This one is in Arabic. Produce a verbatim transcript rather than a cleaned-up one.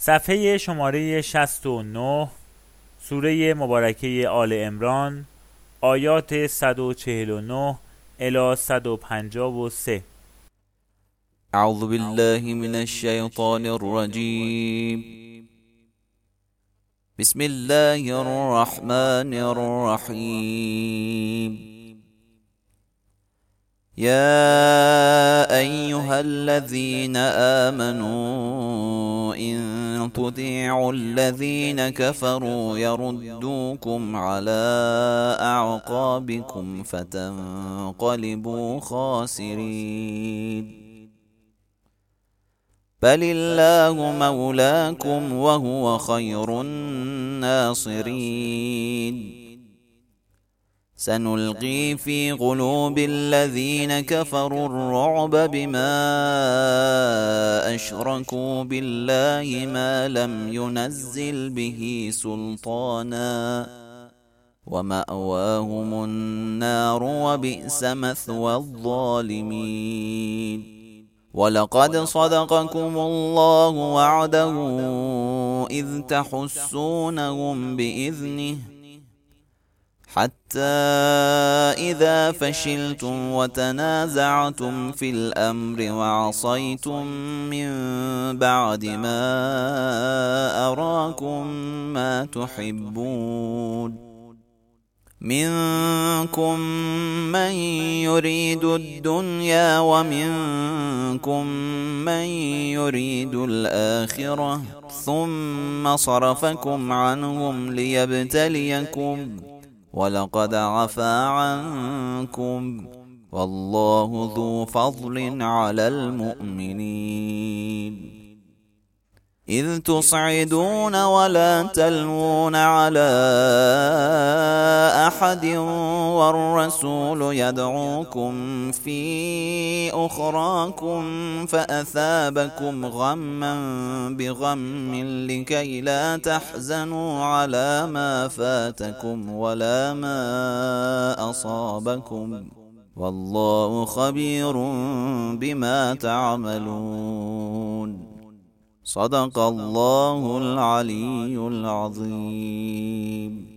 صفحه شماره شصت و نه، سوره مبارکه آل عمران، آیات صد و چهل و نه الی صد و پنجاه و سه. اعوذ بالله من الشیطان الرجیم. بسم الله الرحمن الرحیم. يا أيها الذين آمنوا إن تطيعوا الذين كفروا يردوكم على أعقابكم فتنقلبوا خاسرين. بل الله مولاكم وهو خير الناصرين. سنلقي في قلوب الذين كفروا الرعب بما أشركوا بالله ما لم ينزل به سلطانا ومأواهم النار وبئس مثوى الظالمين. ولقد صدقكم الله وعده إذ تحسونهم بإذنه حتى إذا فشلتم وتنازعتم في الأمر وعصيتم من بعد ما أراكم ما تحبون منكم من يريد الدنيا ومنكم من يريد الآخرة ثم صرفكم عنهم ليبتليكم ولقد عفا عنكم والله ذو فضل على المؤمنين. إذ تصعدون ولا تلوون على أحد والرسول يدعوكم في أخراكم فأثابكم غما بغم لكي لا تحزنوا على ما فاتكم ولا ما أصابكم والله خبير بما تعملون. صدق الله العلي العظيم.